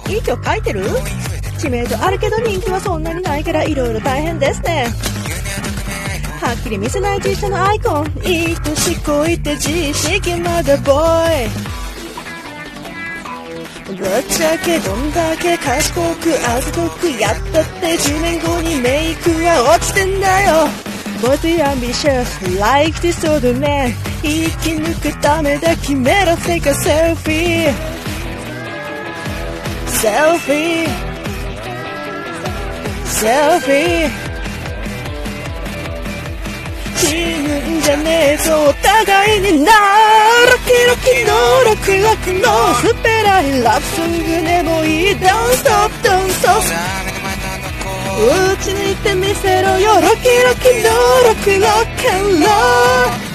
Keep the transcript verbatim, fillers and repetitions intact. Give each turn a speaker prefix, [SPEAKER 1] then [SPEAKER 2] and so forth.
[SPEAKER 1] いい曲書いてる？知名度あるけど人気はそんなにないからいろいろ大変ですね。はっきり見せない実写のアイコン、いい年こいて自意識まだボーイ。ぶっちゃけどんだけ賢くあざとくやったってじゅうねんごにメイクは落ちてんだよ。Both the ambitious like this old man 生き抜くためだ決めろ Take a selfie Selfie Selfie 死ぬんじゃねえぞお互いになロキロキのロクロクのスペライラブソングでもいい Don't stop don't stop 打ち抜いてみせろよロキロキのロクロックンロール